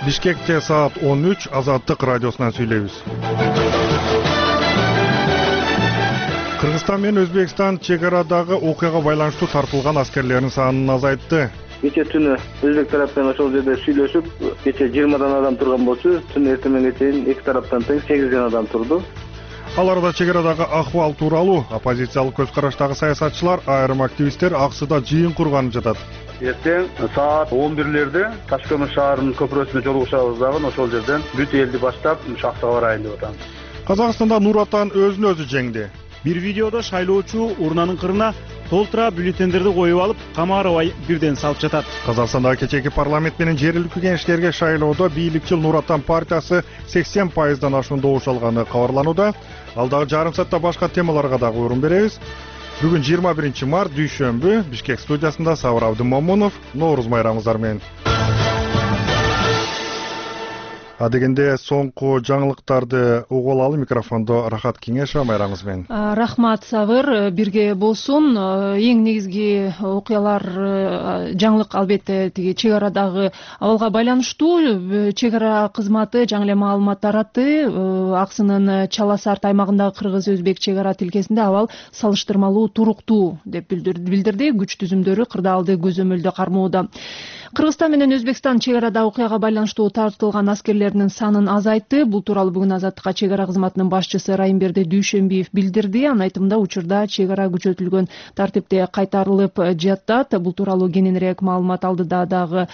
Бишкекте саат 13 Азаттык радиосунан сүйлөйбүз. Кыргызстан менен Өзбекстан чек арадагы окуяга байланыштуу тартылган аскерлердин санын азайтты. Кече түнү Өзбек тарап менен ошол жерде сүйлөшүп, кече 20 адам турган болчу, түн эртеңге чейин эки тараптан тең 8 адам турду. Ал арада чек арадагы акыбал тууралуу оппозициялык көз караштагы саясатчылар, айрым активисттер Аксыда жыйын курганып жатат. Эртең саат 11-лерде Ташкент шаарынын көпүрөсүнө жолугушабыз дагы, ошол жерден бүт элди баштап Шахтага барайын деп атам. Казакстанда Нур Отан өзүн өзү жеңди. Бир видеодо шайлоочу урнанын кырына толтура бюллетендерди коюп алып, камарабай бирден салып жатат. Казакстанда кечээки парламент менен жергиликтүү кеңештерге шайлоодо бийликчил Нур Отан партиясы 80%дан ашуун добуш алганы кабарланууда. Ал дагы жарым саатта башка темаларга дагы орун беребиз. Бүгүн 21 март дүйшөмбү, Бишкек студиясында Сабыр Абдымомунов, Нооруз майрамыңыздар менен. Адегенде соңку жаңылыктарды угуп алалы. Микрофондо Рахат Кеңешова, майрамыңыз менен. Рахмат Сабыр, бирге болсун. Эң негизги окуялар жаңылык албетте тиги чек арадагы абалга байланыштуу. Чек ара кызматы жаңы эле маалымат таратты. Аксынын Чаласарт аймагындагы кыргыз-өзбек чек ара тилкесинде абал салыштырмалуу туруктуу деп билдирди. Күч түзүмдөрү кырдаалды көзөмөлдө кармоодо. Кыргызстан менен Өзбекстан чек арада окуяга байланыштуу тартылган аскерлердин санын азайтты. Бул тууралуу бүгүн Азаттыкка чек ара кызматынын башчысы Райымберди Дүйшөмбиев билдирди. Анын айтымында учурда чек ара күчөтүлгөн тартипте кайтарылып жатат. Бул тууралуу кененирээк маалымат алдыда дагы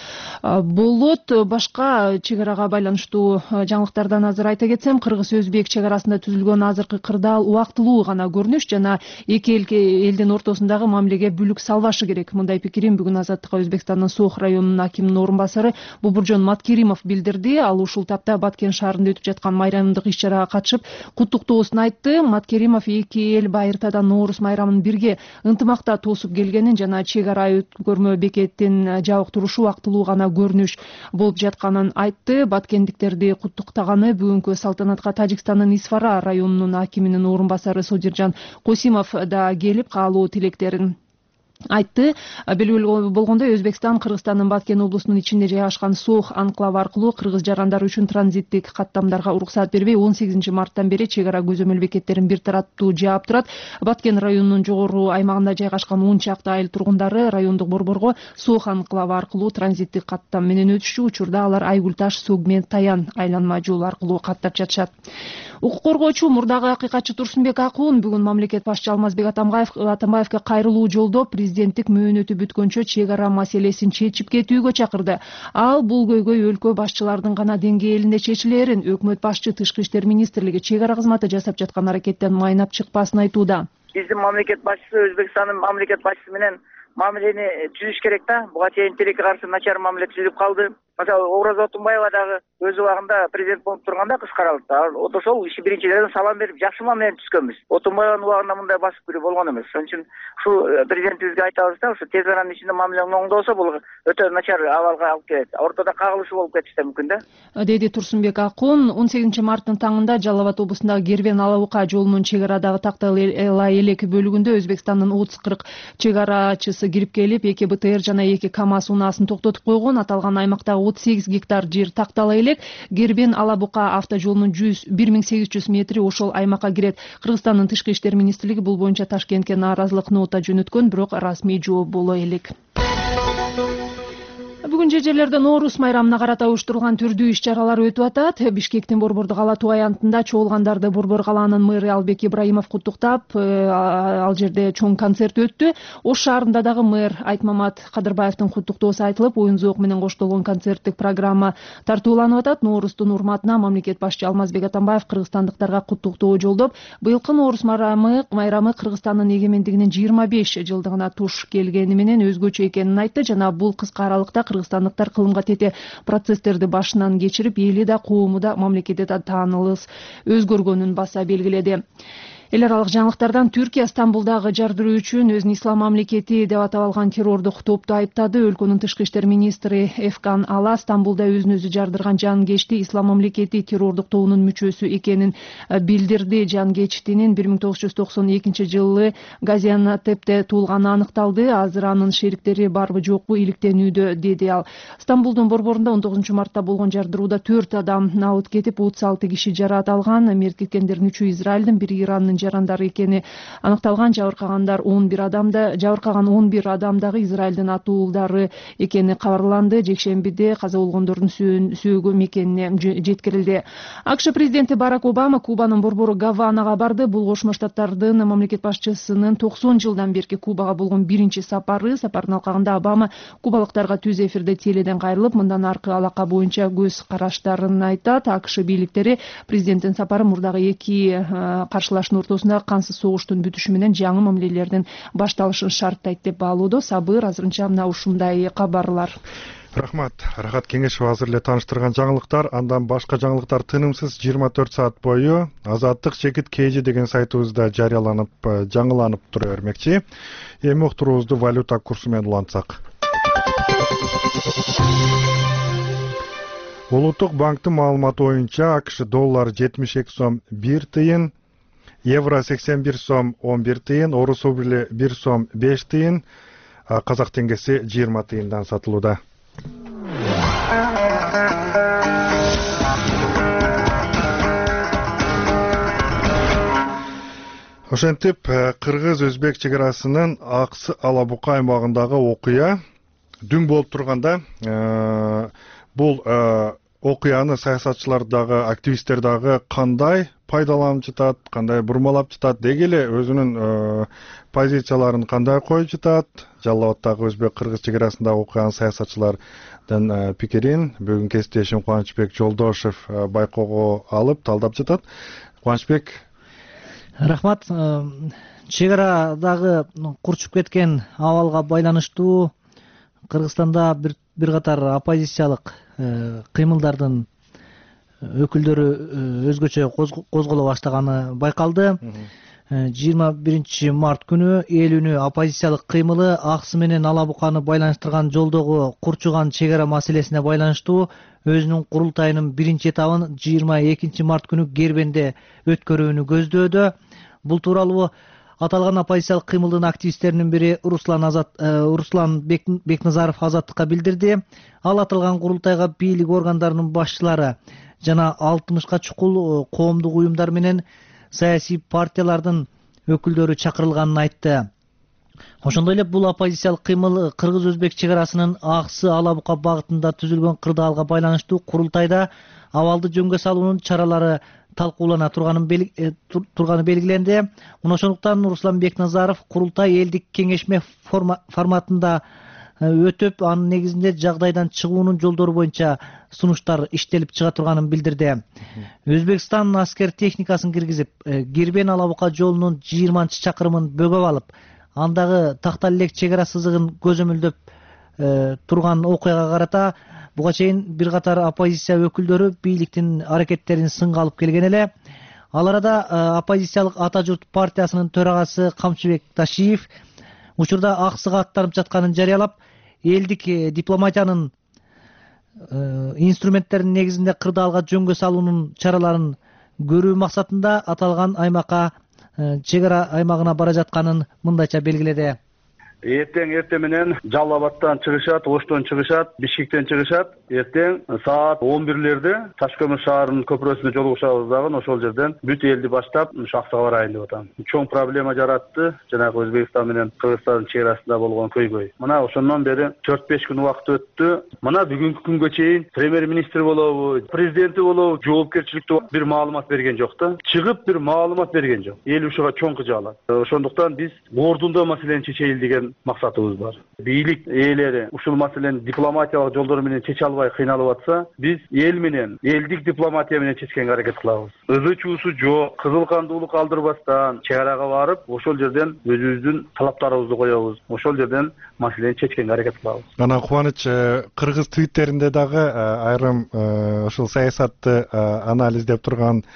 болот. Башка чек арага байланыштуу жаңылыктардан азыр айта кетсем, кыргыз-өзбек чек арасында түзүлгөн азыркы кырдаал убактылуу гана көрүнүш жана эки элдин ортосундагы мамилеге бүлүк салбашы керек. Мындай пикирин бүгүн Азаттыкка Өзбекстандын Суух районунун акиминин орун басары Бубуржон Маткеримов билдирди. Ал ушул тапта Баткен шаарында өтүп жаткан майрамдык иш-чарага катышып, куттуктоосун айтты. Маткеримов эки эл байыртадан Нооруз майрамын бирге ынтымакта тосуп келгенин жана чек ара өткөрмө бекеттин жабык турушу убактылуу гана көрүнүш болуп жатканын айтты. Баткендиктерди куттуктаганы бүгүнкү салтанатка Тажикстандын Исфара районунун акиминин орун басары Содиржан Косимов да келип, каалоо тилектерин айтты. Белгилүү болгондой, Өзбекстан Кыргызстандын Баткен облусунун ичинде жайгашкан Суух анклавы аркылуу кыргыз жарандар үчүн транзиттик каттамдарга уруксат бербей 18 марттан бери чек ара көзөмөл бекеттерин бир тараптуу жаап турат. Баткен районунун жогору аймагында жайгашкан 10 чакты айыл тургундары райондук борборго Суух анклавы аркылуу транзиттик каттам менен өтүшчү. Учурда алар Айгүл Таш, Согмен, Таян айланма жол аркылуу каттап жатышат. Укук коргоочу мурдагы акыйкатчы Турсунбек Акуун бүгүн мамлекет башчы Алмазбек Атамбаевге кайрылуу жолдоп президенттик мөөнөтү бүткөнчө чек ара маселесин чечип кетүүгө чакырды. Ал бул көйгөй өлкө башчылардын гана деңгээлинде чечилерин, өкмөт башчы Тышкы иштер министрлиги чек ара кызматы жасап жаткан аракеттен майнап чыкпасын айтууда. Биздин мамлекет башчысы Өзбекстандын мамлекет башчысы менен мамилени түзүш керек да. Буга чейин тилекке каршы начар мамиле түзүлүп калды. Мисалы Ораза Отунбаева дагы өз убагында президент болуп турганда кыскаралды. Ошол иши биринчилерден салам берип, жакшы мамилени түзгөнбүз. Отунбаеванын убагында мындай басып кирүү болгон эмес. Ошон үчүн ушул президентибизге айтабыз да, ушу тез аранын ичинде мамилең оңдолсо бул өтө начар абалга алып келет. Ортодо кагылышы болуп кетиши да мүмкүн да. Деди Турсунбек Акуун. 18 марттын таңында Жалал Абад облусундагы Гербен Алабука жолунун чек арадагы Такталы элек бөлүгүндө Өзбекстандын 30-40 чек арачысы кирип келип, эки БТР жана эки КАМАЗ унаасын токтотуп койгон. Аталган аймактагы 38 гектар жер Тактала элек Гербен Алабука автожолунун 1800 метри ошол аймакка кирет. Кыргызстандын Тышкы иштер министрлиги бул боюнча Ташкентке нааразылык нота жөнөткөн, бирок расмий жооп боло элек. Бүгүн жерлерде Нооруз майрамына карата уюштурулган түрдүү иш-чаралар өтүп атат. Бишкектин Борбордук кала туу аянтында чогулгандарды Борбор калаанын мэрі Албек Ибраимов куттуктап, ал жерде чоң концерт өттү. Ош шаарында дагы мэр Айтмамат Кадырбаевдин куттуктоосу айтылып, оюн зоок менен коштолгон концерттик программа тартууланып атат. Нооруздун урматына мамлекет башчы Алмазбек Атамбаев кыргызстандыктарга куттуктоо жолдоп, быйылкы Нооруз майрамы Кыргызстандын эгемендигинин 25 жылдыгына туш келгени менен өзгөчө экенин айтты жана бул кыска аралыкта кыргызстандыктар кылымга тете процесстерди башынан кечирип, эли да, коому да, мамлекети да таанылыс өзгөргөнүн баса белгиледи. Эл аралык жаңылыктардан Түркия Стамбулдагы жардыруу үчүн өзүн ислам мамлекети деп атап алган террордук топту айыптады. Өлкөнүн тышкы иштер министри Эфкан Ала Стамбулда өзүн өзү жардырган жангечти ислам мамлекети террордук тобунун мүчөсү экенин билдирди. Жангечтинин 1992 жылы Газиантепте туулганы аныкталды. Азыр анын шериктери барбы жокпу иликтенүүдө, деди ал. Стамбулдун борборунда 19 мартта болгон жардырууда 4 адам абыт кетип, 36 киши жараат алган. Мерт кеткендердин 3-ü Израилдин, бири Ирандын жарандары экени аныкталган. Жабыркаган 11 адам дагы Израилдин атуулдары экени кабарланды. Жекшембиде каза болгондордун сөөгү мекенине жеткирилди. АКШ президенти Барак Обама Кубанын борбору Гаванага барды. Бул Кошмо Штаттардын мамлекет башчысынын 90 жылдан берки Кубага болгон биринчи сапары. Сапардын алкагында Обама кубалыктарга түз эфирде теледен кайрылып, мындан аркы алака боюнча көз караштарын айтат. АКШ бийликтери президенттин сапары мурдагы эки каршылаштын ортосунда кансыз согуштун бүтүшү менен жаңы мамилелердин башталышын шарттайт деп баалоодо. Сабыр азырынча мына ушундай кабарлар. Рахмат. Рахат Кеңешова азыр эле тааныштырган жаңылыктар. Андан башка жаңылыктар тынымсыз 24 саат бою Азаттык Чекит KG деген сайтыбызда жарыяланып, жаңыланып тура бермекчи. Эми уктуруубузду валюта курсу менен улантсак. Улуттук банктын маалыматы боюнча АКШ доллар 72 сом 1 тыйын, евро 81 сом 11 тыйын, орус рубли 1 сом 5 тыйын, казак теңгеси 20 тыйындан сатылууда. Ошентип, Кыргыз-Өзбек чегарасынын Аксы Алабука аймагындагы окуя дүн болуп турганда, бул окуяны саясатчылар дагы, активисттер дагы кандай пайдаланып жатат, кандай бурмалап жатат, деги эле өзүнүн позицияларын кандай коюп жатат, Жалал Абаддагы Өзбек-Кыргыз чегарасындагы окуянын саясатчылардын пикирин бүгүн кесиптешим Кубанычбек Жолдошев байкоого алып талдап жатат. Кубанычбек, рахмат. Чегарадагы курчуп кеткен абалга байланыштуу Кыргызстанда бир катар оппозициялык кыймылдардын өкүлдөрү өзгөчө козголо баштаганы байкалды. 21 март күнү эл үнү оппозициялык кыймылы Аксы менен Алабуканы байланыштырган жолдогу курчуган чегара маселесине байланыштуу өзүнүн курултайынын биринчи этабын 22 март күнү Гербенде өткөрүүнү көздөөдө. Бул тууралуу аталган оппозициялык кыймылдын активисттеринин бири Руслан Бекназаров Азаттыкка билдирди. Ал аталган курултайга бийлик органдарынын башчылары жана 60ка чукул коомдук уюмдар менен саясий партиялардын өкүлдөрү чакырылганын айтты. Ошондой эле бул оппозициялык кыймыл Кыргыз-Өзбек чегарасынын Аксы Алабука багытында түзүлгөн кырдаалга байланыштуу курултайда абалды жөнгө салуунун чаралары талкуулана турганы белгиленди. Мына ошондуктан Руслан Бекназаров курултай элдик кеңешме форматында өтүп, анын негизинде жагдайдан чыгуунун жолдору боюнча сунуштар иштелип чыга турганын билдирди. Өзбекстан аскер техникасын киргизип, Гербен Алабука жолунун 20 чакырымын бөгөп алып, андагы тактал элек чегара сызыгын көзөмөлдөп турган окуяга карата буга чейин бир катар оппозиция өкүлдөрү бийликтин аракеттерин сынга алып келген эле. Ал арада оппозициялык Ата журт партиясынын төрагасы Камчыбек Ташиев учурда Аксыга аттанып жатканын жарыялап, элдик дипломатиянын инструменттеринин негизинде кырдаалга жөнгө салуунун чараларын көрүү максатында аталган аймакка, чегара аймагына бара жатканын мындайча белгиледи. Эртең менен Жалал Абадтан чыгышат, Оштон чыгышат, Бишкектен чыгышат. Эртең саат 11-лерде Ташкөмүр шаарынын көпүрөсүнө жолугушабыз дагы, ошол жерден бүт элди баштап Аксыга барайын деп атам. Чоң проблема жаратты жанагы Өзбекстан менен Кыргызстандын чегарасында болгон көйгөй. Мына ошондон бери 4-5 күн убакыт өттү. Мына бүгүнкү күнгө чейин премьер-министр болобу, президенти болобу жоопкерчиликтүү бир маалымат берген жок да. Чыгып бир маалымат берген жок. Эл ушуга чоң кыжаалат. Ошондуктан биз ордунда маселени чечейли деген максатыбыз бар. Бийлик ээлери ушул маселени дипломатиялык жолдор менен чече албай кыйналып атса, биз эл менен, элдик дипломатия менен чечкенге аракет кылабыз. Өзү чуусу жок, кызыл кандуулук алдырбастан чегарага барып, ошол жерден өзүбүздүн талаптарыбызды коебуз. Ошол жерден маселени чечкенге аракет кылабыз. Ана Кубаныч, кыргыз твиттеринде дагы айрым ушул саясатты анализдеп турган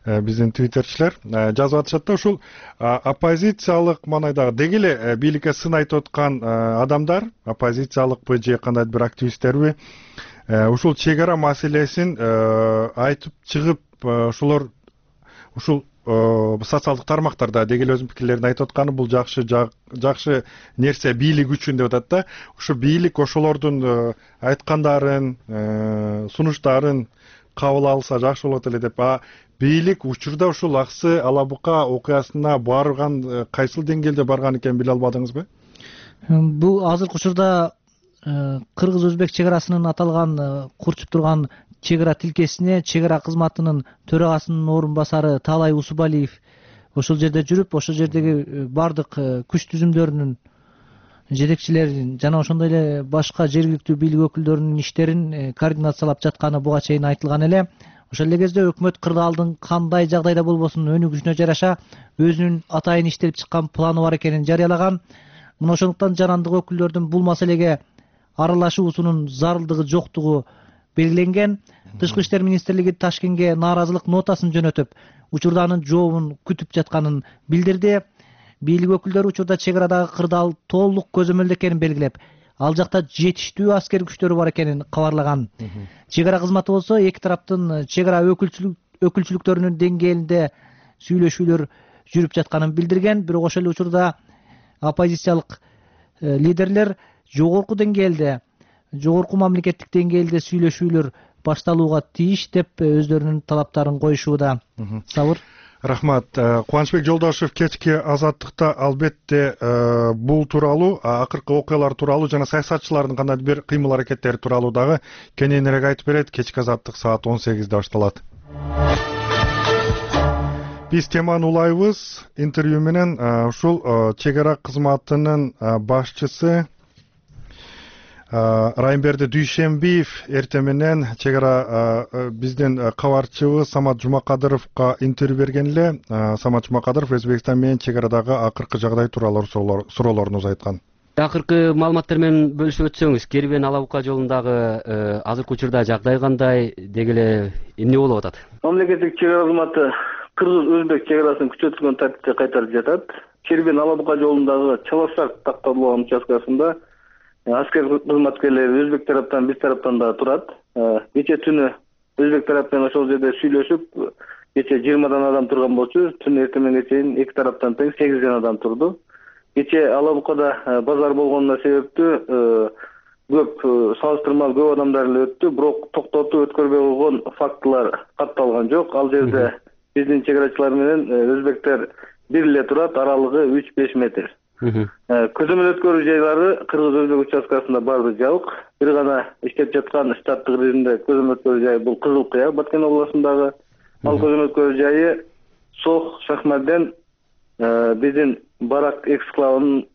биздин твиттерчилер жазып атышат да, ушул оппозициялык маанайдагы деги эле бийликке сын айтып аткан адамдар, оппозициялыкпы же кандайдыр бир активисттерби, ушул чек ара маселесин айтып чыгып, ошолор ушул социалдык тармактарда деги эле өзүнүн пикирлерин айтып атканы бул жакшы нерсе бийлик үчүн деп атат да. Ушу бийлик ошолордун айткандарын, сунуштарын кабыл алса жакшы болот эле деп. Бийлик учурда ушул Аксы Ала Бука окуясына барган кайсыл деңгээлде барган экенин биле албадыңызбы? Бул азыркы учурда кыргыз-өзбек чек арасынын аталган курчуп турган чек ара тилкесине чек ара кызматынын төрагасынын орун басары Таалай Усубалиев ошол жерде жүрүп, ошол жердеги бардык күч түзүмдөрүнүн жетекчилерин жана ошондой эле башка жергиликтүү бийлик өкүлдөрүнүн иштерин координациялап жатканы буга чейин айтылган эле. Ошол эле кезде өкмөт кырдаалдын кандай жагдайда болбосун өнүгүшүнө жараша өзүнүн атайын иштелип чыккан планы бар экенин жарыялаган. Мына ошондуктан жарандык өкүлдөрдүн бул маселеге аралашуусунун зарылдыгы жоктугу белгиленген. Тышкы иштер министрлиги Ташкентке нааразылык нотасын жөнөтүп, учурда анын жообун күтүп жатканын билдирди. Бийлик өкүлдөрү учурда чек арадагы кырдаал толук көзөмөлдө экенин белгилеп, ал жакта жетиштүү аскер күчтөрү бар экенин кабарлаган. Чек ара кызматы болсо эки тараптын чек ара өкүлчүлүктөрүнүн деңгээлинде сүйлөшүүлөр жүрүп жатканын билдирген. Бирок ошол эле учурда оппозициялык лидерлер жогорку деңгээлде, жогорку мамлекеттик деңгээлде сүйлөшүүлөр башталууга тийиш деп өздөрүнүн талаптарын коюшууда. Сабыр. Рахмат. Кубанычбек Жолдошев кечки Азаттыкта албетте бул тууралуу, акыркы окуялар тууралуу жана саясатчылардын кандайдыр бир кыймыл аракеттери тууралуу дагы кененирээк айтып берет. Кечки Азаттык саат 18-де башталат. Биз теманы улайбыз. Интервью менен ушул чек ара кызматынын башчысы Райымберди Дүйшенбиев эртең менен чек ара биздин кабарчыбыз Самат Жумакадыровго интервью берген эле. Самат Жумакадыров Өзбекстан менен чек арадагы акыркы жагдай тууралуу суроолорун узайткан. Акыркы маалыматтар менен бөлүшүп өтсөңүз, Кербен Ала Бука жолундагы азыркы учурда жагдай кандай, деги эле эмне болуп атат? Мамлекеттик чек ара кызматы кыргыз-өзбек чек арасын күчөтүлгөн тартипте кайтарып жатат. Кербен Ала Бука жолундагы Чалашар такталган участкасында аскер кызматкерлери өзбек тараптан, биз тараптан да турат. Кече түнү өзбек тарап менен ошол жерде сүйлөшүп, кече 20дан адам турган болчу, түн эртеңге чейин эки тараптан тең 8 адам турду. Кече Ала Букада базар болгонуна себептүү көп салыштырмалуу көп адамдар эле өттү, бирок токтотуп өткөрбөй койгон фактылар катталган жок. Ал жерде биздин чек арачылар менен өзбектер бир эле турат, аралыгы 3-5 метр. Көзөмөл өткөрүү жайлары кыргыз-өзбек участкасында баары жабык. Бир гана иштеп жаткан штаттык режимде көзөмөл өткөрүү жайы бул Кызыл Кыя, Баткен областындагы. Ал көзөмөл өткөрүү жайы Сох Шахмарден биздин барак эксклавынын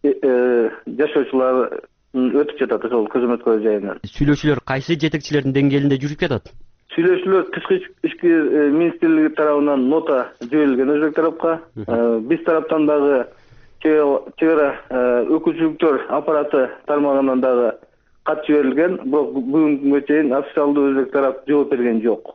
жашоочулары өтүп жатат ошол көзөмөл өткөрүү жайынан. Сүйлөшүүлөр кайсы жетекчилердин деңгээлинде жүрүп жатат? Сүйлөшүүлөр Тышкы иштер министрлиги тарабынан нота жиберилген өзбек тарапка. Биз тараптан дагы чек ара өкүлчүлүктөр аппараты тармагынан дагы кат жиберилген, бирок бүгүнкү күнгө чейин официалдуу өзбек тарап жооп берген жок.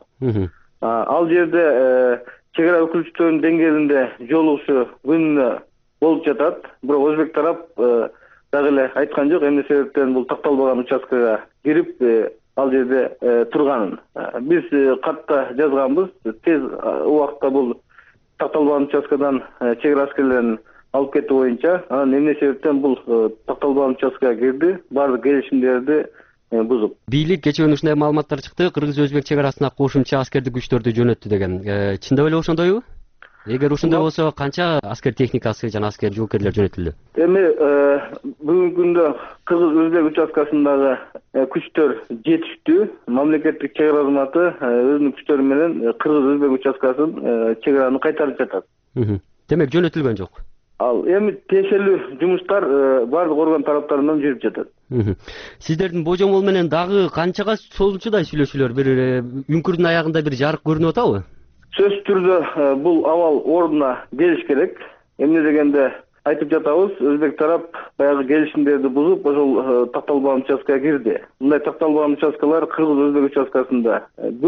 Ал жерде чек ара өкүлчүлүктөрүнүн деңгээлинде жолугушуу күнүнө болуп жатат, бирок өзбек тарап дагы эле айткан жок эмне себептен бул такталбаган участкага кирип ал жерде турганын. Биз катта жазганбыз, тез убакытта бул такталбаган участкадан чек ара аскерлерин алып кетүү боюнча, анан эмне себептен бул такталбаган участкага кирди, баардык келишимдерди бузуп. Бийлик кечээ ушундай маалыматтар чыкты, кыргыз-өзбек чек арасына кошумча аскердик күчтөрдү жөнөттү деген. Чындап эле ошондойбу? Эгер ошондой болсо, канча аскер техникасы жана аскер жоокерлер жөнөтүлдү? Эми бүгүнкү күндө кыргыз-өзбек участкасындагы күчтөр жетиштүү. Мамлекеттик чек ара кызматы өзүнүн күчтөрү менен кыргыз-өзбек участкасын чек араны кайтарып жатат. Демек жөнөтүлгөн жок. Ал эми тиешелүү жумуштар бардык орган тараптарынан жүрүп жатат. Сиздердин божомол менен дагы канчага созулчудай сүйлөшүүлөр, бир үңкүрдүн аягында бир жарык көрүнүп атабы? Сөзсүз түрдө бул абал ордуна келиш керек. Эмне дегенде айтып жатабыз, өзбек тарап баягы келишимдерди бузуп, ошол такталбаган участкага кирди. Мындай такталбаган участкалар кыргыз-өзбек участкасында көп.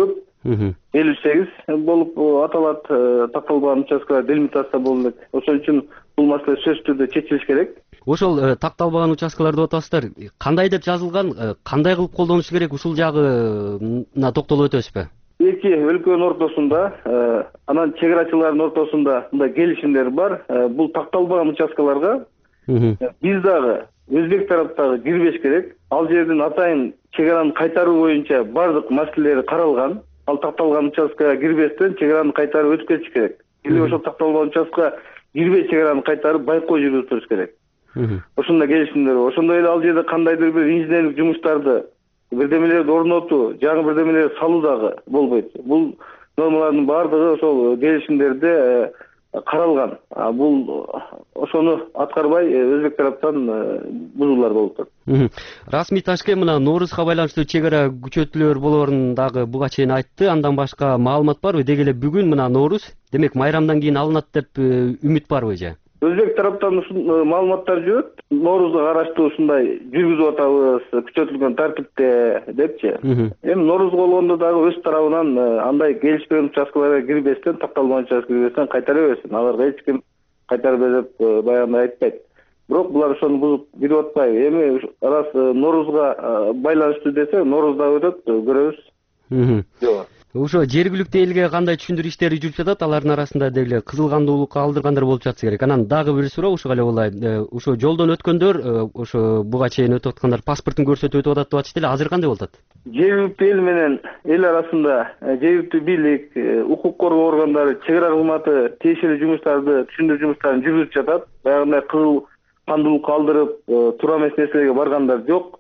58 болуп аталат. Такталбаган участкалар делимитация болуп элек. Ошон үчүн бул маселе сөзсүз түрдө чечилиш керек. Ошол такталбаган участкалар деп атасыздар. Кандай деп жазылган, кандай кылып колдонуш керек, ушул жагына токтолуп өтөсүзбү? Эки өлкөнүн ортосунда, анан чек арачылардын ортосунда мындай келишимдер бар. Бул такталбаган участкаларга биз дагы өзбек тараптагы кирбеш керек. Ал жердин атайын чек араны кайтаруу боюнча бардык маселелери каралган. Ал такталган участкага кирбестен чек араны кайтарып өтүп кетиш керек. Или ошол такталган участкага кирбей чек араны кайтарып байкоо жүргүзүп туруш керек. Ошондой келишимдер бар. Ошондой эле ал жерде кандайдыр бир инженерлик жумуштарды, бирдемелерди орнотуу, жаңы бирдемелерди салуу дагы болбойт. Бул нормалардын баардыгы ошол келишимдерде каралган. Бул ошону аткарбай өзбек тараптан бузуулар болуп атат. Расмий Ташкент мына Ноорузга байланыштуу чек ара күчөтүүлөр болоорун дагы буга чейин айтты. Андан башка маалымат барбы? Деги эле бүгүн мына Ноорус, демек майрамдан кийин алынат деп үмүт барбы же? Өзбек тараптан маалыматтар жүрөт. Ноорузга караштуу ушундай жүргүзүп атабыз, күчөтүлгөн тартипте депчи. Эми Ноорузга болгондо дагы өз тарабынан андай келишпеген участкаларга кирбестен, такталган участкага кирбестен кайтара берсин. Аларга эч ким кайтарып бер деп баягындай айтпайт. Бирок булар ошону бузуп кирип атпайбы. Эми раз Ноорузга байланыштуу десе, Ноорузда өтөт, көрөбүз. Жок. Ошо жергиликтүү элге кандай түшүндүрүү иштери жүрүп жатат? Алардын арасында деги кызыл кандуулукка алдыргандар болуп жатса керек. Анан дагы бир суроо ушуга эле улай. Ошо жолдон өткөндөр, ошо буга чейин өтүп аткандар паспортун көрсөтүп өтүп атат деп атышты эле. Азыр кандай болуп атат? Жергиликтүү эл менен эл арасында жергиликтүү бийлик, укук коргоо органдары, чек ара кызматы тиешелүү жумуштарды, түшүндүрүү жумуштарын жүргүзүп жатат. Баягындай кызыл кандуулукка алдырып, туура эмес нерселерге баргандар жок.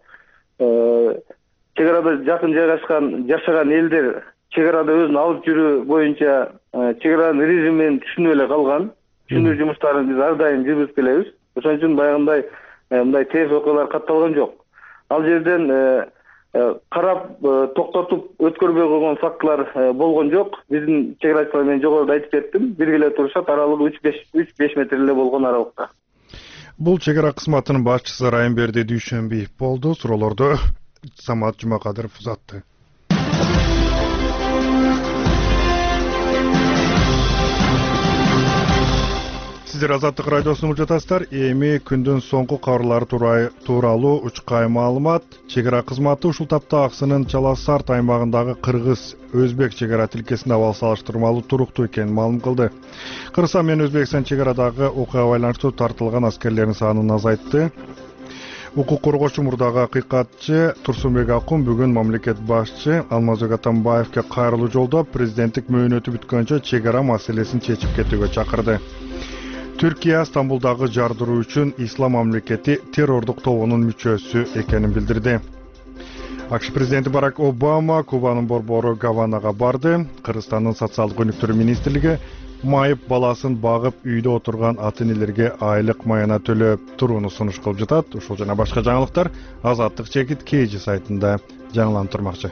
Чек арада жакын жайгашкан, жашаган элдер чек арада өзүн алып жүрүү боюнча чек аранын режимин түшүнүп эле калган. Түшүндүрүү жумуштарын биз ар дайым жүргүзүп келебиз. Ошон үчүн баягындай мындай терс окуялар катталган жок. Ал жерден карап токтотуп өткөрбөй койгон фактылар болгон жок. Биздин чек арачылар мен жогоруда айтып кеттим. Биргеле турушат, аралыгы 3-5 метр эле болгон аралыкта. Бул чек ара кызматынын башчысы Райымберди Дүйшөнбиев болду. Суроолорду Самат Жумакадыров узатты. Сиздер Азаттык радиосун угуп жатасыздар. Эми күндүн соңку кабарлары тууралуу учкай маалымат. Чек ара кызматы ушул тапта Аксынын Чаласарт аймагындагы кыргыз-өзбек чек ара тилкесинде абал салыштырмалуу туруктуу экенин маалым кылды. Кыргызстан менен Өзбекстан чек арадагы окуяга байланыштуу тартылган аскерлердин санын азайтты. Укук коргоочу мурдагы акыйкатчы Турсунбек Акун бүгүн мамлекет башчы Алмазбек Атамбаевге кайрылуу жолдоп, президенттик мөөнөтү бүткөнчө чек ара маселесин чечип кетүүгө чакырды. Түркия Стамбулдагы жардыруу үчүн Ислам мамлекети террордук тобунун мүчөсү экенин билдирди. АКШ президенти Барак Обама Кубанын борбору Гаванага барды. Кыргызстандын социалдык өнүктүрүү министрлиги майып баласын багып үйдө отурган ата-энелерге айлык маяна төлөп турууну сунуш кылып жатат. Ушул жана башка жаңылыктар Азаттык чекит KG сайтында жаңылантырмакчы.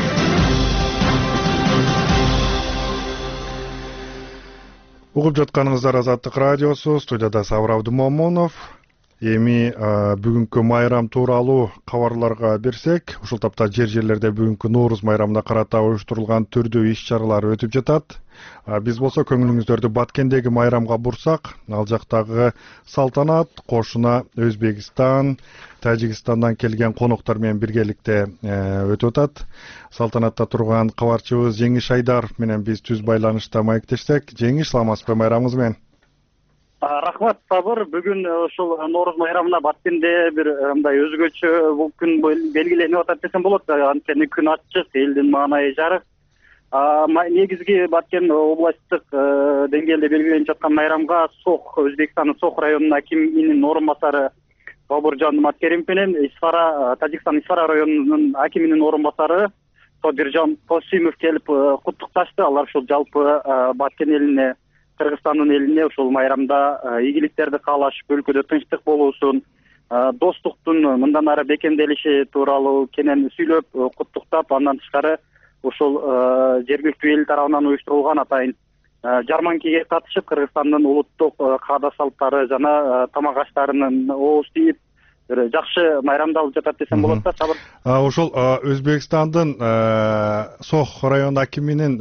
Угуп жатканыңыздар Азаттык радиосу, студияда Сабыр Абдымомунов. Эми бүгүнкү майрам тууралуу кабарларга берсек, ушул тапта жерлерде бүгүнкү Ноорус майрамына карата уюштурулган түрдүү иш-чаралар өтүп жатат. Биз болсо көңүлүңүздөрдү Баткендеги майрамга бурсак, ал жактагы салтанат кошуна Өзбекстан, Тажикстандан келген коноктор менен биргеликте өтүп атат. Салтанатта турган кабарчыбыз Жеңиш Айдаров менен биз түз байланышта маектештик. Жеңиш, саламатсызбы, майрамыңыз менен? Рахмат, Сабыр. Бүгүн ушул Ноорус майрамына Баткенде бир мындай өзгөчө бул күн белгиленип атат десем болот. Анткени күн ачык, элдин маанайы жарык. Негизги Баткен областтык деңгээлде белгиленип жаткан майрамга Сох, Өзбекстандын Сох районунун акиминин орун басары Бобуржан Маткеримов менен Тажикстан Исфара районунун акиминин орун басары Содиржан Косимов келип куттукташты. Алар ушул жалпы Баткен элине, Кыргызстандын элине ушул майрамда ийгиликтерди каалашып, өлкөдө тынчтык болуусун, достуктун мындан ары бекемделиши тууралуу кенен сүйлөп, куттуктап, андан тышкары ушул жергиликтүү эл тарабынан уюштурулган атайын жарманкеге катышып, Кыргызстандын улуттук каада салттары жана тамак аштарынын ооз тийип, бир жакшы майрамдалып жатат десем болот да, Сабыр. Ошол Өзбекстандын Сох район акиминин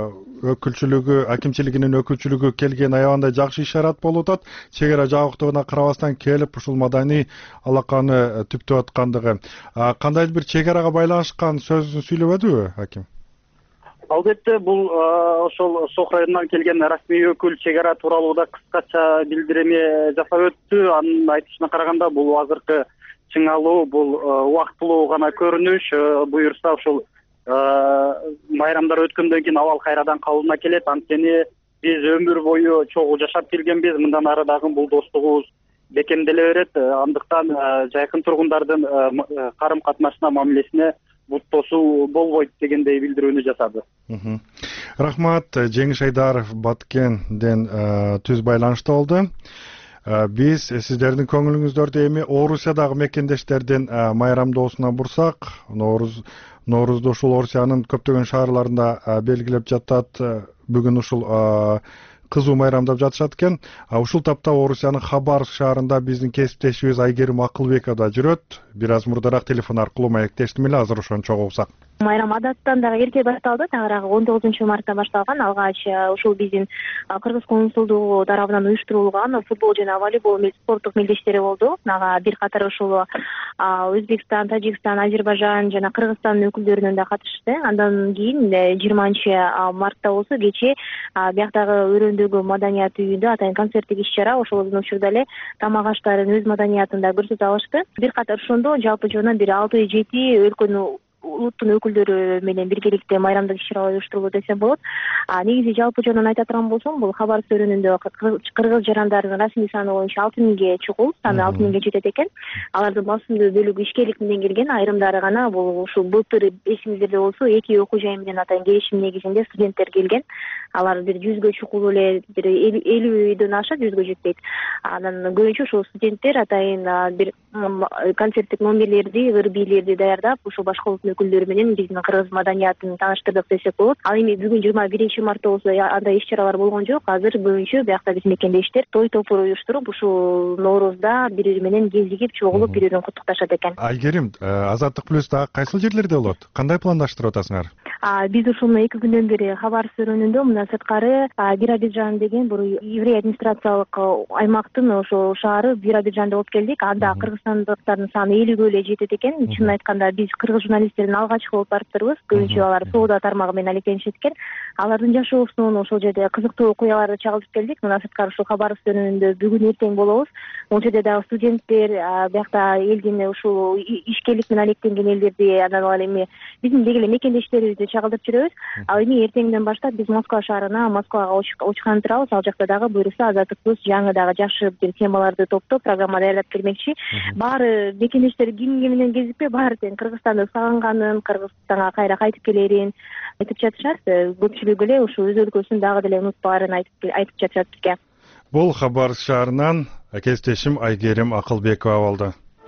акимчилигинин өкүлчүлүгү келген аябандай жакшы ишарат болуп атат. Чек ара жабыктыгына карабастан келип ушул маданий алаканы түптөп аткандыгы. Кандайдыр бир чек арага байланышкан сөзүн сүйлөбөдүбү аким? Албетте, бул ошол Сох районунан келген расмий өкүл чек ара тууралуу да кыскача билдирме жасап өттү. Анын айтышына караганда бул азыркы чыңалуу, бул убактылуу гана көрүнүш. Буюрса ушул майрамдар өткөндөн кийин абал кайрадан калыбына келет. Анткени биз өмүр бою чогуу жашап келгенбиз. Мындан ары дагы бул достугубуз бекемделе берет. Андыктан жайкын тургундардын карым катнашына, мамилесине буттосуу болбойт дегендей билдирүүнү жасады. Рахмат. Жеңиш Айдаров Баткенден түз байланышта болду. Биз сиздердин көңүлүңүздөрдү эми Орусиядагы мекендештердин майрамдоосуна бурсак, Ноорузду ушул Орусиянын көптөгөн шаарларында белгилеп жатат. Бүгүн ушул кызуу майрамдап жатышат экен. Ушул тапта Орусиянын Хабаровск шаарында биздин кесиптешибиз Айгерим Акылбекова да жүрөт. Бир аз мурдараак телефон аркылуу маектештим эле, азыр ошону чогуу угсак. Майрам адаттан дагы эрте башталды. Тагыраагы 19-мартта башталган. Алгач ушул биздин Кыргыз консулдугу тарабынан уюштурулган футбол жана волейбол спорттук мелдештери болду. Ага бир катар ушул Өзбекстан, Тажикстан, Азербайжан жана Кыргызстандын өкүлдөрүнөн да катышты. Андан кийин 20-мартта болсо кечээ бияктагы өрөөндөгү маданият үйүндө атайын концерттик иш-чара, ошол учурда эле тамак аштарын өз маданиятында көрсөтө алышты. Бир катар ошондо жалпы жана бир 6-7 өлкөнүн улуттун өкүлдөрү менен биргеликте майрамдык иш-чаралар уюштурулду десем болот. Негизи жалпы жөнүн айта турган болсом, бул Хабаровск өрөөнүндө кыргыз жарандарынын расмий саны боюнча 6000ге чукул, саны 6000ге жетет экен. Алардын басымдуу бөлүгү ишкерлик менен келген, айрымдары гана бул ушул былтыр эсиңиздерде болсо 2 окуу жай менен атайын келишим негизинде студенттер келген. Алар бир 100гө чукул эле, бир 50дөн ашат, 100гө жетпейт. Анан көбүнчө ушул студенттер атайын бир концерттик номерлерди, ыр бийлерди даярдап, ушул башка улуттун өкүлдөрү менен биздин кыргыз маданиятын тааныштырдык десек болот. Ал эми бүгүн 21-мартта болсо андай иш-чаралар болгон жок. Азыр көбүнчө биякта биз мекендештер той топур уюштуруп, ушул Ноорузда бири-бири менен кезигип, чогулуп, бири-бирин куттукташат экен. Айгерим, Азаттык плюста кайсыл жерлерде болот? Кандай пландаштырып атасыңар? Биз ушул 2 күндөн бери Хабаровск өрөөнүндө мына сырткары Биробиджан деген бул еврей администрациялык аймактын ошол шаары Биробиджанда болуп келдик. Анда кыргызстандыктардын саны 50гө эле жетет экен. Чынын айтканда биз кыргыз журналисттердин алгачкы болуп барыптырбыз. Көбүнчө алар соода тармагы менен алектенишет экен. Алардын жашоосунун ошол жерде кызыктуу окуяларды чагылтып келдик. Мына сырткары ушул Хабаровск өрөөнүндө бүгүн эртең болобуз. Ошол жерде дагы студенттер, биякта элдин ушул ишкерлик менен алектенген элдерди, андан ал эми биздин деги эле мекендештерибизди чагылдырып жүрөбүз. Ал эми эртеңден баштап биз Москва шаарына, Москвага учкан турабыз. Ал жакта дагы буюрса Азаттык плюс жаңы дагы жакшы бир темаларды топтоп программа даярдап келмекчи. Баары мекендештер ким менен кезикпей, баары тең Кыргызстанды сагынганын, Кыргызстанга кайра кайтып келерин айтып жатышат. Көпчүлүгү эле ушул өз өлкөсүн дагы деле унутпаарын айтып жатышат бизге. Бул Хабаровск шаарынан кесиптешим Айгерим Акылбекова болду.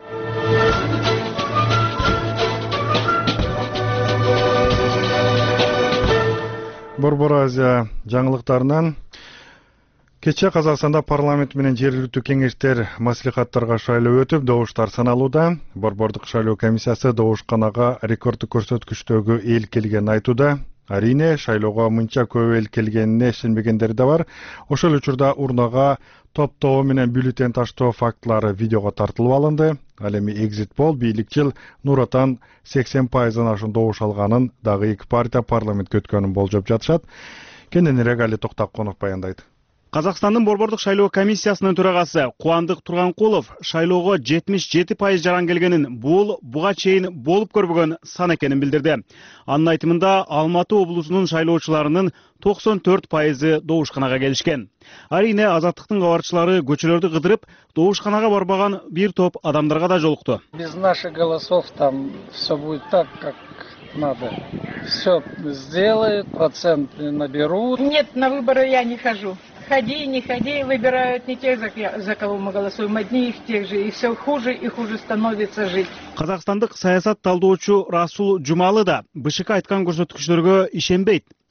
Борбор Азия жаңылыктарынан кечээ Казакстанда парламент менен жергиликтүү кеңештер маслихаттарга шайлоо өтүп, добуштар саналууда. Борбордук шайлоо комиссиясы добушканага рекорддук көрсөткүчтөгү эл келгенин айтууда. Арине шайлоого мынча көп эл келгенине ишенбегендер да бар. Ошол учурда урнага топтоо менен бюллетень таштоо фактылары видеого тартылып алынды. Ал эми Exit Poll бийликчил Нур Отан 80%-дан ашуун добуш алганын, дагы 2 партия парламентке өткөнүн болжоп жатышат. Кененирээк Али Токтоконов баяндайт. Казакстандын борбордук шайлоо комиссиясынын төрагасы Кубандык Турганкулов шайлоого 77% жаран келгенин, бул буга чейин болуп көрбөгөн сан экенин билдирди. Анын айтымында Алматы облусунун шайлоочуларынын 94% добушканага келишкен. Арине Азаттыктын кабарчылары көчөлөрдү кыдырып, добушканага барбаган бир топ адамдарга да жолукту. Без наших голосов там все будет так, как надо. Все сделают, проценты наберут. Нет, на выборы я не хожу. Ходи, не ходи, выбирают не тех, за кого мы голосуем, одни их тех же, и все хуже и хуже становится жить. Казакстандык саясат талдоочу Расул Жумалы да БШК айткан көрсөткүчтөргө ишенбейт.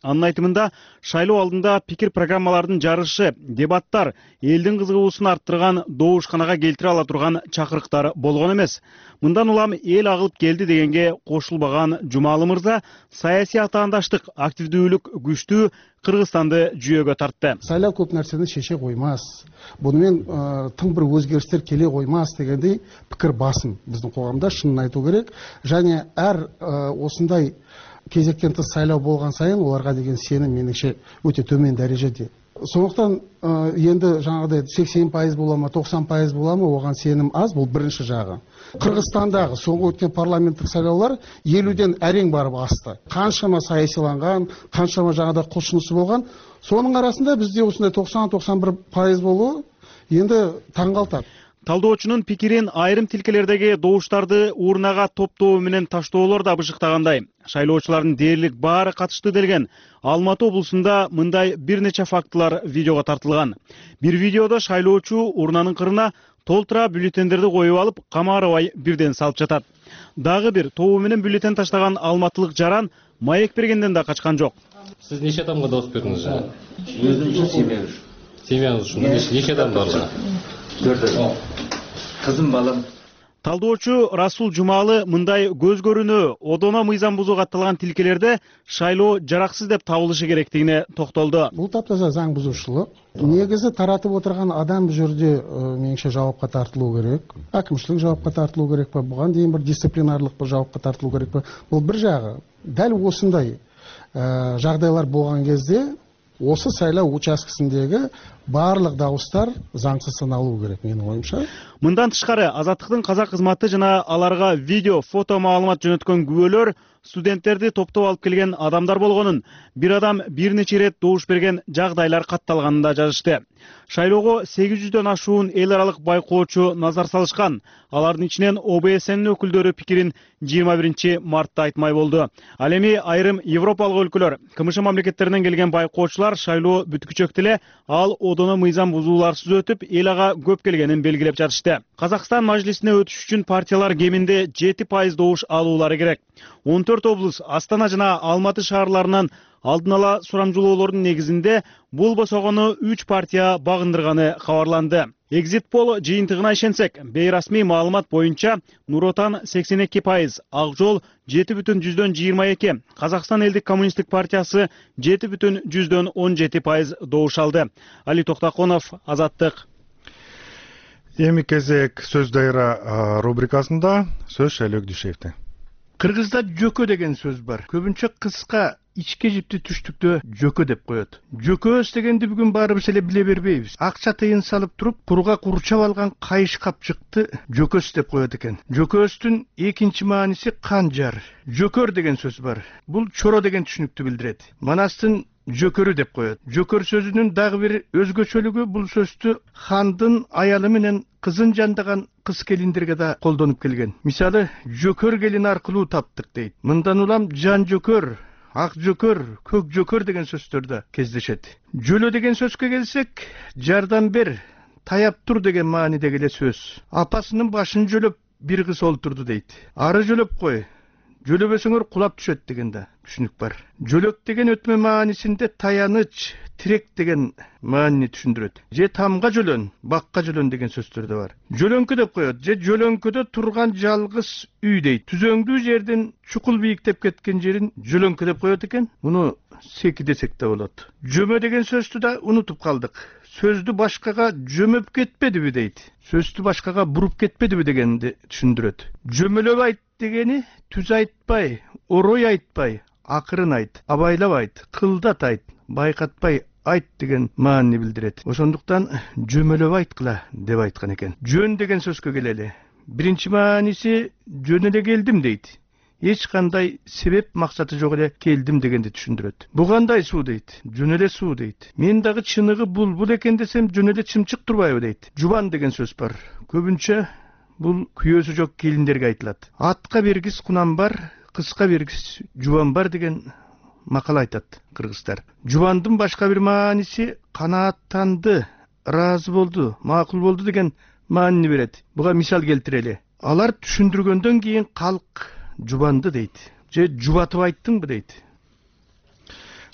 Анын айтымында шайлоо алдында пикир программалардын жарышы, дебаттар элдин кызыгуусун арттырган, добушканага келтире ала турган чакырыктар болгон эмес. Мындан улам эл агылып келди дегенге кошулбаган Жумалы мырза саясий атаандаштык, активдүүлүк күчтүү Кыргызстанды жүйөгө тартты. Сайлау көп нерсени шеше коймас. Бунымен тың бір өзгерістер келе коймас дегендей пикир басым биздин коомдо, шынын айтуу керек. Және әр осындай кезектен тыс сайлау болған сайын оларға деген сенім меніңше өте төмен дәрежеде. Сондықтан енді жаңағыдай 80% бола ма, 90% бола ма, оған сенім аз, бұл бірінші жағы. Қырғызстандағы соңғы өткен парламенттік сайлаулар 50-ден әрең барып асты. Қаншама саясиланған, қаншама жаңағыдай құлшынысы болған. Соның арасында бізде осындай 90-91% болуы енді таңғалтады. Талдоочунун пикирин айрым тилкелердеги добуштарды урнага топтоо менен таштоолор да быжыктагандай. Шайлоочулардын дээрлик баары катышты делген Алматы облусунда мындай бир нече фактылар видеого тартылган. Бир видеодо шайлоочу урнанын кырына толтура бюллетендерди коюп алып, камаарабай бирден салып жатат. Дагы бир тобу менен бюллетен таштаган алматылык жаран маек бергенден да качкан жок. Сиз нече адамга добуш бердиңиз? Өзүм үчүн, семьям үчүн. Семьяңыз үчүн нече адам бар? 4 адам. Кызым, балам. Талдоочу Расул Жумалы мындай көз көрүнүү, одоно мыйзам бузууга катталган тилкелерде шайлоо жараксыз деп табылышы керектигине токтолду. Бул таптаза заң бузушулук. Негизи таратып отурган адам бул жерде менимче жабапка тартылуу керек. Акимчилик жабапка тартылуу керек па, буга дейин бир дисциплинарлык жабапка тартылуу керек па. Бул бир жагы. Дәл осындай жагдайлар болгон кезде осы сайлау учаскесіндегі барлық дауыстар заңсыз саналуу керек, менин оюмча. Мындан тышкары Азаттыктын казак кызматы жана аларга видео, фото маалымат жөнөткөн күбөлөр студенттерди топтоп алып келген адамдар болгонун, бир адам бир нече ирет добуш берген жагдайлар катталганын да жазышты. Шайлоого 800дөн ашуун эл аралык байкоочу назар салышкан. Алардын ичинен ОБСН өкүлдөрү пикирин 21 мартта айтмай болду. Ал эми айрым европалык өлкөлөр, КМШ мамлекеттеринен келген байкоочулар шайлоо бүткүчөктө эле ал одоно мыйзам бузууларсыз өтүп, эл ага көп келгенин белгилеп жатышты. Казакстан мажлисине өтүш үчүн партиялар кеминде 7% добуш алуулары керек. 14 облус, Астана жана Алматы шаарларынан алдын ала сурамжылоолордун негизинде бул босогону 3 партия багындырганы кабарланды. Exit Poll жыйынтыгына ишенсек, бейрасмий маалымат боюнча Нур Отан 82%, Ак Жол 7,22, Казакстан элдик коммунисттик партиясы 7,17% добуш алды. Али Токтаконов, Азаттык. Эми кезек сөз дайра рубрикасында сөз Шайлоок Дүйшеевде. Кыргызда жөкө деген сөз бар. Көбүнчө кыска ичке жипти түштүктө жөкө деп коет. Жөкөс дегенди бүгүн баарыбыз эле биле бербейбиз. Акча тыйын салып туруп, курга курчап алган кайыш капчыкты жөкөс деп коет экен. Жөкөстүн экинчи мааниси канжар. Жөкөр деген сөз бар. Бул чоро деген түшүнүктү билдирет. Манастын жөкөрү деп коет. Жөкөр сөзүнүн дагы бир өзгөчөлүгү бул сөздү хандын аялы менен кызын жандаган кыз келиндерге да колдонуп келген. Мисалы, жөкөр келин аркылуу таптык дейт. Мындан улам жан жөкөр, ак жөкөр, көк жөкөр деген сөздөр да кездешет. Жөлө деген сөзгө келсек, жардам бер, таяп тур деген маанидеги эле сөз. Апасынын башын жөлөп бир кыз олтурду дейт. Ары жөлөп кой, жөлөбөсөңөр кулап түшөт деген да түшүнүк бар. Жөлөк деген өтмө маанисинде таяныч, тирек деген маанини түшүндүрөт. Же тамга жөлөн, бакка жөлөн деген сөздөр да бар. Жөлөңкү деп коет, же жөлөңкөдө турган жалгыз үй дейт. Түзөңдүү жерден чукул бийиктеп кеткен жерин жөлөңкү деп коет экен. Муну секи десек да болот. Жөмө деген сөздү да унутуп калдык. Сөздү башкага жөмөп кетпедиби дейт. Сөздү башкага буруп кетпедиби дегенди түшүндүрөт. Жөмөлөп айт дегени түз айтпай, орой айтпай, акырын айт, абайлап айт, кылдат айт, байкатпай айт деген маанини билдирет. Ошондуктан жөмөлөп айткыла деп айткан экен. Жөн деген сөзгө келели. Биринчи мааниси жөн эле келдим дейт. Эч кандай себеп максаты жок эле келдим дегенди түшүндүрөт. Бу кандай суу дейт? Жөн эле суу дейт. Мен дагы чыныгы булбул экен десем жөн эле чымчык турбайбы дейт. Жубан деген сөз бар. Көбүнчө бул күйөөсү жок келиндерге айтылат. Атка бергис кунан бар, кызга бергис жубан бар деген макал айтат кыргыздар. Жубандын башка бир мааниси канааттанды, ыраазы болду, макул болду деген маанини берет. Буга мисал келтирели. Алар түшүндүргөндөн кийин калк жубанды дейт. Же жубатып айттыңбы дейт.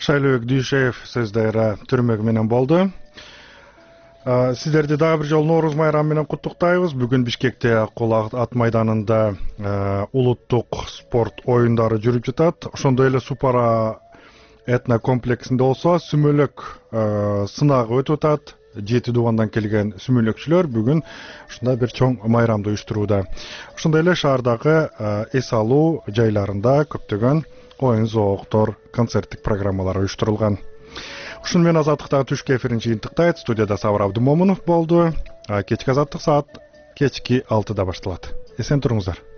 Шайлообек Дүйшеев сөздөрү түрмөк менен болду. Сиздерди дагы бир жолу Нооруз майрамы менен куттуктайбыз. Бүгүн Бишкекте Кол ат майданында улуттук спорт оюндары жүрүп жатат. Ошондой эле Супара этно комплексинде болсо сүмөлөк сынагы өтүп атат. 7 дубандан келген сүмөлөкчүлөр бүгүн ушундай бир чоң майрамды уюштурууда. Ошондой эле шаардагы эс алуу жайларында көптөгөн оюн зоокдор, концерттик программалар уюштурулган. Ушуну менен Азаттыктагы түшкү эфирин жыйынтыктайт. Студияда Сабыр Абдымомунов болду. Кечки Азаттык саат кечки 6-да башталат. Эсен туруңуздар.